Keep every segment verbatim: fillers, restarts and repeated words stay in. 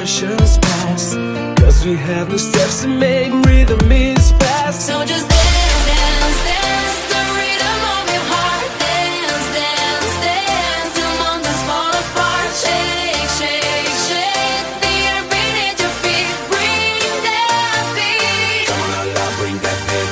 generations pass, cause we have no steps to make, rhythm is fast. So just dance, dance, dance, the rhythm of your heart. Dance, dance, dance, till mountains fall apart. Shake, shake, shake, the air beneath your feet. Bring that beat. Come on, now bring that beat.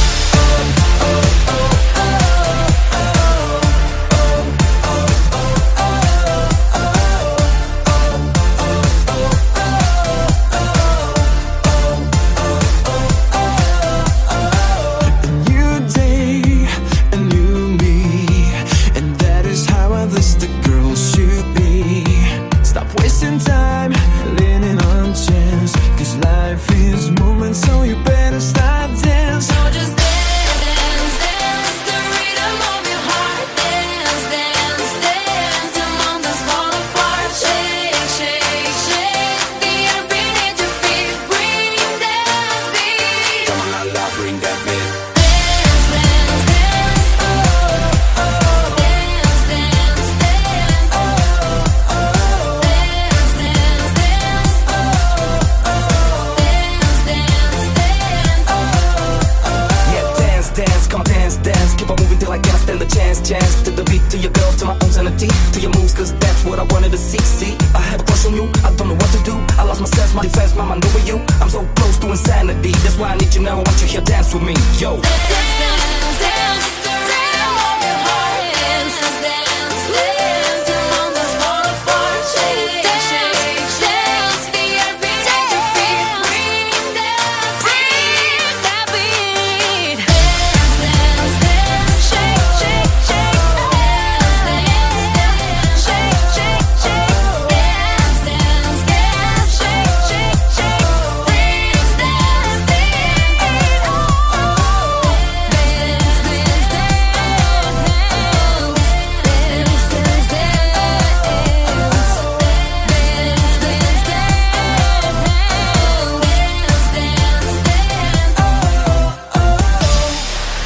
Time, leaning on chance, cause life is moving, so you better stop dance. So just dance, dance, dance, the rhythm of your heart. Dance, dance, dance, till mountains fall apart. Shake, shake, shake, the air beneath your feet. Bring that beat. Come on, now bring that beat. Dance, dance, dance, oh, oh, dance, dance, dance, oh, oh, dance, dance, dance, oh, oh, dance, dance, dance, oh, oh. Yeah, dance, dance, come on, dance, dance. Keep on moving till I can't stand the chance, chance. To the beat, to your girl, to my own sanity, to your moves, cause that's what I wanted to see. See, I had a crush on you, I don't know what to do. I lost my sense, my defense, my mind over you. I'm so close to insanity, that's why I need you now. I want you here, dance with me, yo. Dance,